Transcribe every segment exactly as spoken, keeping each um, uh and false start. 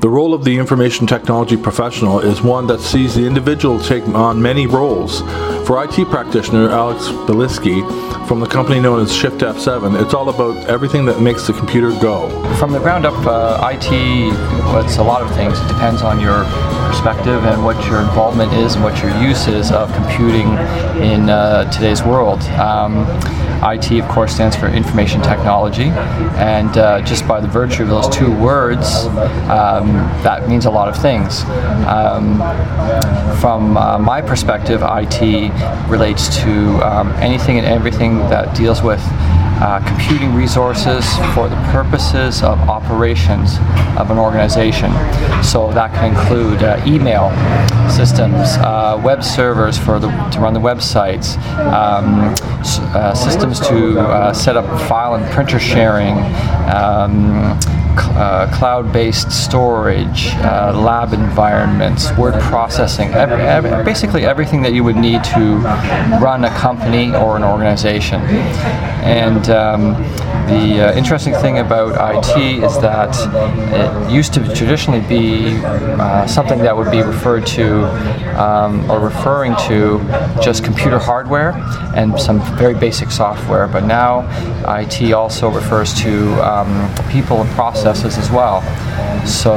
The role of the information technology professional is one that sees the individual take on many roles. For I T practitioner Alex Bieliski from the company known as Shift F seven, it's all about everything that makes the computer go. From the ground up, uh, I T, well, it's a lot of things. It depends on your perspective and what your involvement is and what your use is of computing in uh, today's world. Um, I T, of course, stands for Information Technology, and uh, just by the virtue of those two words, um, that means a lot of things. Um, from uh, my perspective, I T relates to um, anything and everything that deals with Uh, computing resources for the purposes of operations of an organization. So that can include uh, email systems, uh, web servers for the, to run the websites, um, s- uh, systems to uh, set up file and printer sharing, um, Uh, cloud-based storage, uh, lab environments, word processing, every, every, basically everything that you would need to run a company or an organization. And um, the uh, interesting thing about I T is that it used to traditionally be uh, something that would be referred to um, or referring to just computer hardware and some very basic software, but now I T also refers to um, people and processes as well. So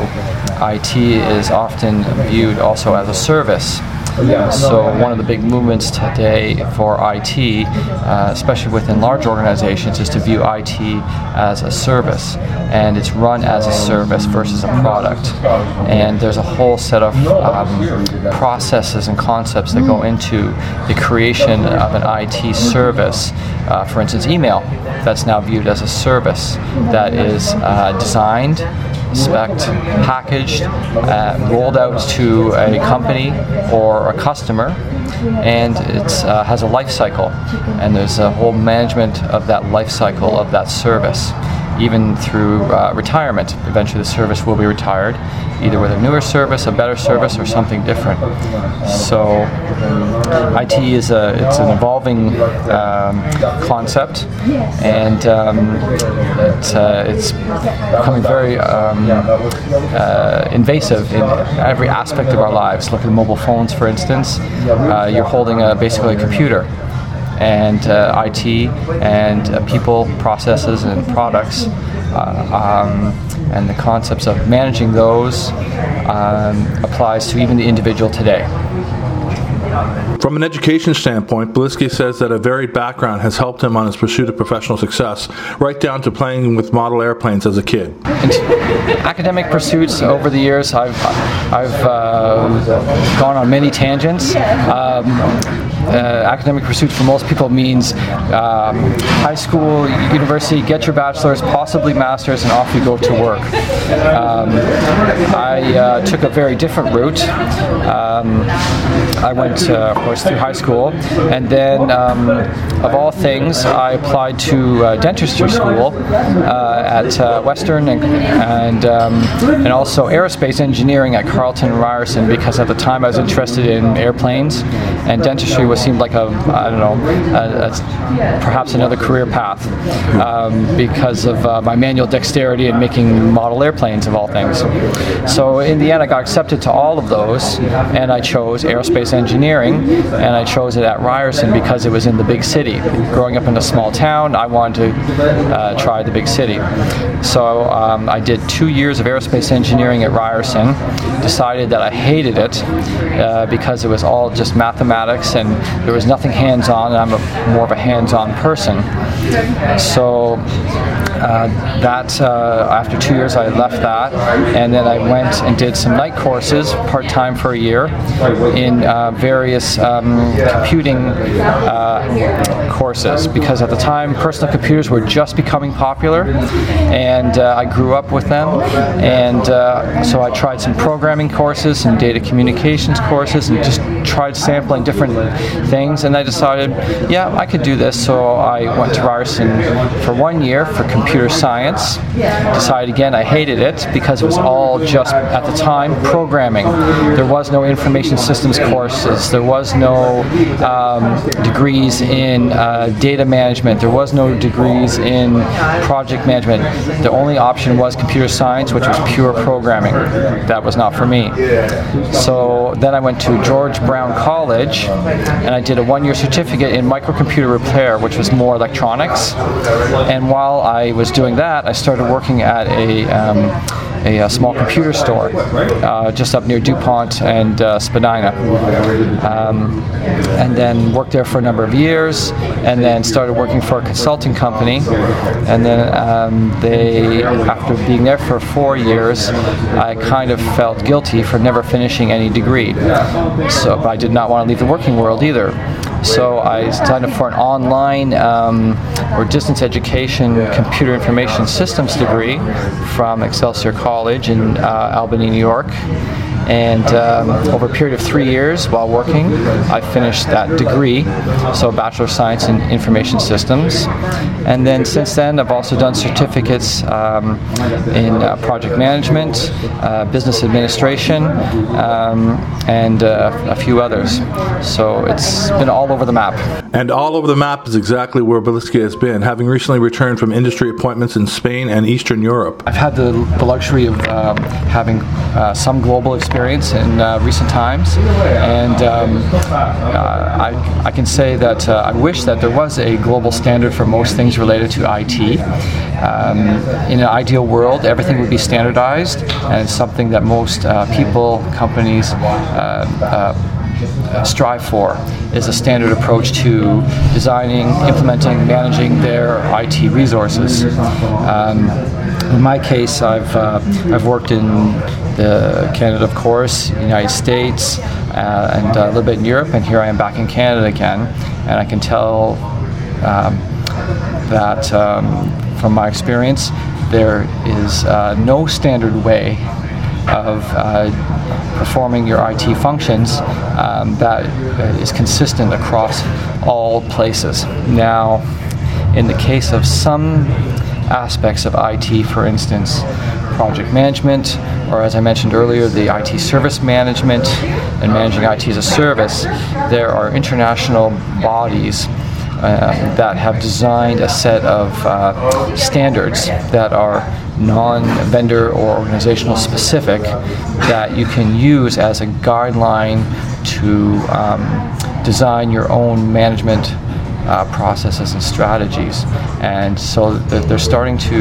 I T is often viewed also as a service. So one of the big movements today for I T, uh, especially within large organizations, is to view I T as a service, and it's run as a service versus a product. And there's a whole set of um, processes and concepts that go into the creation of an I T service. Uh, for instance, email, that's now viewed as a service that is uh, designed, spec'd, packaged, uh, rolled out to a company or a customer, and it uh, has a life cycle, and there's a whole management of that life cycle of that service, even through uh, retirement. Eventually the service will be retired, either with a newer service, a better service, or something different. So I T is a, it's an evolving um, concept, and um, it's, uh, it's becoming very um, uh, invasive in every aspect of our lives. Look at mobile phones, for instance. Uh, you're holding a, basically a computer. And uh, I T and uh, people, processes, and products, uh, um, and the concepts of managing those um, applies to even the individual today. From an education standpoint, Bieliski says that a varied background has helped him on his pursuit of professional success, right down to playing with model airplanes as a kid. In academic pursuits over the years, I've I've uh, gone on many tangents. Um, Uh, academic pursuit for most people means um, high school, university, get your bachelor's, possibly master's, and off you go to work. Um, I uh, took a very different route. Um, I went, uh, of course, through high school, and then, um, of all things, I applied to uh, dentistry school uh, at uh, Western, and and, um, and also aerospace engineering at Carleton and Ryerson, because at the time I was interested in airplanes, and dentistry was seemed like a, I don't know, a, a, perhaps another career path, um, because of uh, my manual dexterity in making model airplanes, of all things. So in the end, I got accepted to all of those, and I chose aerospace engineering, and I chose it at Ryerson because it was in the big city. Growing up in a small town, I wanted to uh, try the big city. So um, I did two years of aerospace engineering at Ryerson, decided that I hated it uh, because it was all just mathematics and there was nothing hands-on, and I'm a, more of a hands-on person. So uh, that uh, after two years I left that, and then I went and did some night courses part-time for a year in uh, various um, computing uh, courses, because at the time personal computers were just becoming popular, and uh, I grew up with them, and uh, so I tried some programming courses and data communications courses and just tried sampling different things, and I decided, yeah, I could do this. So I went to Ryerson for one year for computer computer science. Decided again I hated it because it was all just, at the time, programming. There was no information systems courses. There was no um, degrees in uh, data management. There was no degrees in project management. The only option was computer science, which was pure programming. That was not for me. So then I went to George Brown College, and I did a one-year certificate in microcomputer repair, which was more electronics. And while I was doing that, I started working at a um, A, a small computer store uh, just up near DuPont and uh, Spadina, um, and then worked there for a number of years, and then started working for a consulting company, and then um, they, after being there for four years, I kind of felt guilty for never finishing any degree. So, but I did not want to leave the working world either. So I signed up for an online um, or distance education computer information systems degree from Excelsior College in uh, Albany, New York. And um, over a period of three years while working, I finished that degree, so Bachelor of Science in Information Systems. And then since then, I've also done certificates um, in uh, project management, uh, business administration, um, and uh, a few others. So it's been all over the map. And all over the map is exactly where Bielski has been, having recently returned from industry appointments in Spain and Eastern Europe. I've had the, the luxury of um, having uh, some global experience in uh, recent times, and um, uh, I, I can say that uh, I wish that there was a global standard for most things related to I T. Um, in an ideal world, everything would be standardized, and it's something that most uh, people, companies, uh, uh, Uh, strive for, is a standard approach to designing, implementing, managing their I T resources. Um, in my case, I've uh, I've worked in the Canada, of course, United States, uh, and a little bit in Europe, and here I am back in Canada again, and I can tell um, that um, from my experience, there is uh, no standard way of uh, performing your I T functions um, that is consistent across all places. Now, in the case of some aspects of I T, for instance, project management, or as I mentioned earlier, the I T service management and managing I T as a service, there are international bodies Uh, that have designed a set of uh, standards that are non-vendor or organizational specific that you can use as a guideline to um, design your own management uh, processes and strategies. And so th- they're starting to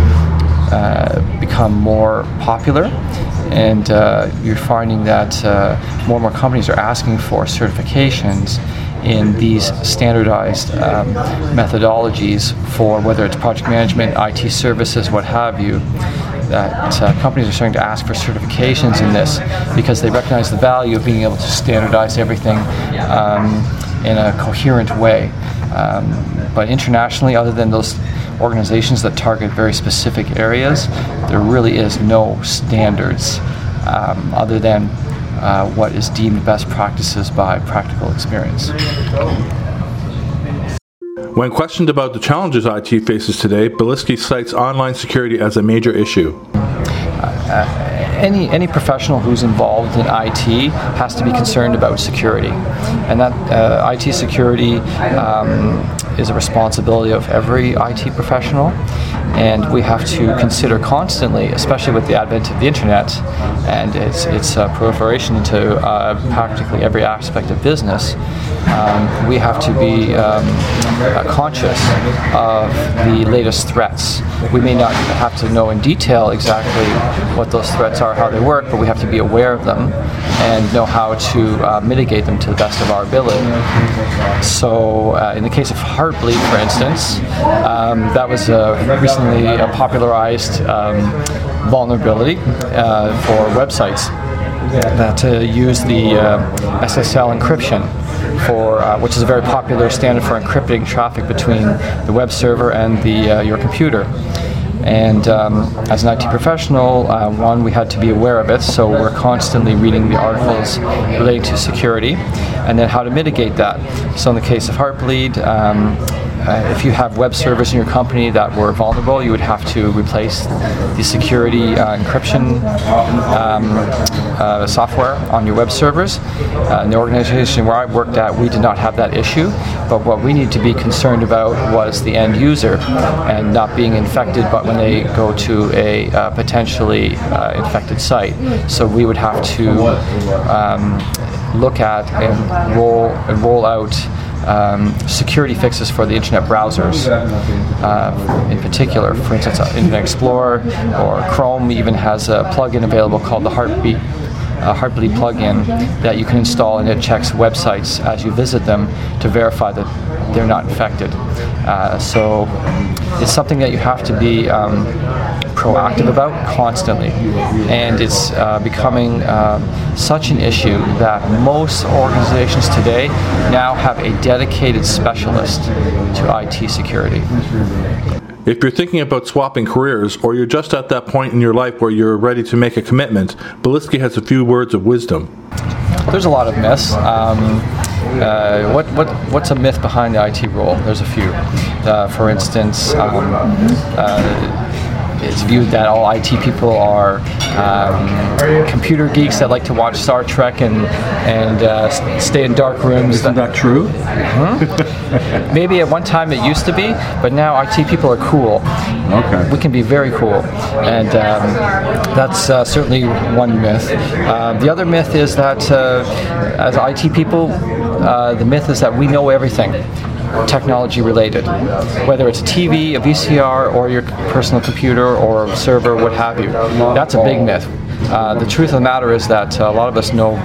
uh, become more popular, and uh, you're finding that uh, more and more companies are asking for certifications in these standardized um, methodologies for whether it's project management, I T services, what have you. That uh, companies are starting to ask for certifications in this because they recognize the value of being able to standardize everything um, in a coherent way. Um, but internationally, other than those organizations that target very specific areas, there really is no standards um, other than Uh, what is deemed best practices by practical experience. When questioned about the challenges I T faces today, Bielski cites online security as a major issue. Uh, any any professional who's involved in I T has to be concerned about security, and that uh, I T security um, is a responsibility of every I T professional, and we have to consider constantly, especially with the advent of the internet and its its uh, proliferation into uh, practically every aspect of business. Um, we have to be um, uh, conscious of the latest threats. We may not have to know in detail exactly what those threats are, how they work, but we have to be aware of them and know how to uh, mitigate them to the best of our ability. So uh, in the case of Heartbleed, for instance, um, that was a recently a popularized um, vulnerability uh, for websites that uh, use the uh, S S L encryption, for uh, which is a very popular standard for encrypting traffic between the web server and the uh, your computer. And um, as an I T professional, uh, one, we had to be aware of it, so we're constantly reading the articles relating to security, and then how to mitigate that. So in the case of Heartbleed, um, Uh, if you have web servers in your company that were vulnerable, you would have to replace the security uh, encryption um, uh, software on your web servers. Uh, in the organization where I worked at, we did not have that issue, but what we need to be concerned about was the end user and not being infected, but when they go to a uh, potentially uh, infected site. So we would have to um, look at and roll, and roll out Um, security fixes for the internet browsers, uh, in particular. For instance, uh, Internet Explorer or Chrome even has a plugin available called the Heartbeat, uh, Heartbleed plugin that you can install, and it checks websites as you visit them to verify that they're not infected. Uh, so it's something that you have to be um, proactive about constantly, and it's uh, becoming uh, such an issue that most organizations today now have a dedicated specialist to I T security. If you're thinking about swapping careers, or you're just at that point in your life where you're ready to make a commitment, Bieliski has a few words of wisdom. There's a lot of myths. Um, uh, what, what, what's a myth behind the I T role? There's a few. Uh, for instance, um, uh, it's viewed that all I T people are um, computer geeks that like to watch Star Trek and and uh, stay in dark rooms. Isn't that true? Mm-hmm. Maybe at one time it used to be, but now I T people are cool. Okay. We can be very cool, and um, that's uh, certainly one myth. Uh, the other myth is that uh, as I T people, uh, the myth is that we know everything technology related, whether it's a T V, a V C R, or your personal computer or server, what have you. That's a big myth. Uh, the truth of the matter is that uh, a lot of us know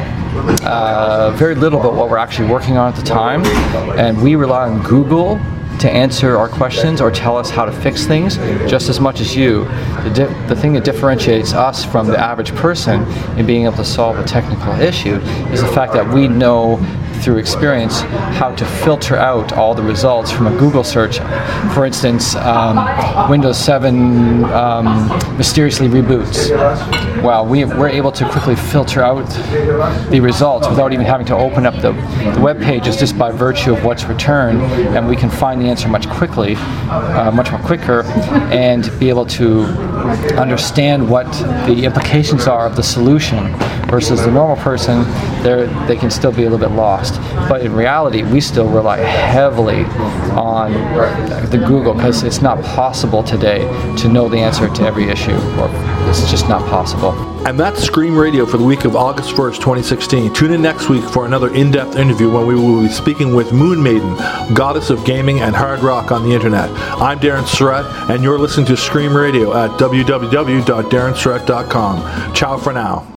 uh, very little about what we're actually working on at the time, and we rely on Google to answer our questions or tell us how to fix things just as much as you. The, di- the thing that differentiates us from the average person in being able to solve a technical issue is the fact that we know through experience how to filter out all the results from a Google search. For instance, um, Windows seven um, mysteriously reboots. Well, we, we're able to quickly filter out the results without even having to open up the, the web pages, just by virtue of what's returned, and we can find the answer much quickly, uh, much more quicker, and be able to understand what the implications are of the solution. Versus the normal person, they they can still be a little bit lost. But in reality, we still rely heavily on the Google, because it's not possible today to know the answer to every issue, or it's just not possible. And that's Scream Radio for the week of August first, twenty sixteen. Tune in next week for another in-depth interview when we will be speaking with Moon Maiden, goddess of gaming and hard rock on the internet. I'm Darren Surratt, and you're listening to Scream Radio at w w w dot darren surratt dot com. Ciao for now.